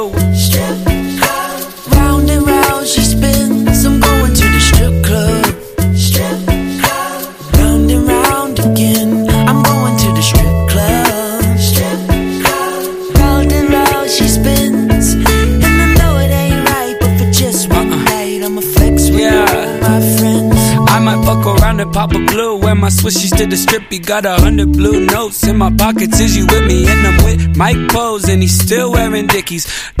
Strip club. Round and round she spins. I'm going to the strip club. Strip club. Round and round again. I'm going to the strip club. Strip club. Round and round she spins. And I know it ain't right, but for just one night I'ma flex with my friends. I might fuck around and pop a blue. Wear my swishies to the strip. He got 100 blue notes in my pockets. Is you with me? And I'm with Mike Pose, and he's still wearing Dickies.